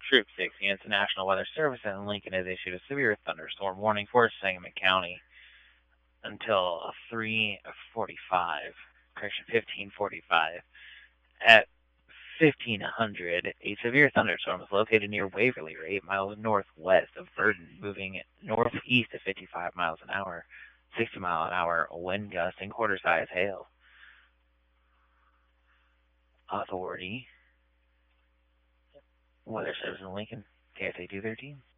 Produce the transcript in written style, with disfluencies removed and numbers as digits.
Troop 6 units, the National Weather Service in Lincoln has issued a severe thunderstorm warning for Sangamon County until 3:45, correction, 15:45. At 1500, a severe thunderstorm is located near Waverly, 8 miles northwest of Verdon, moving northeast at 55 miles an hour, 60-mile-an-hour wind gust, and quarter-size hail. Authority, Weather Service in Lincoln, KSA 213.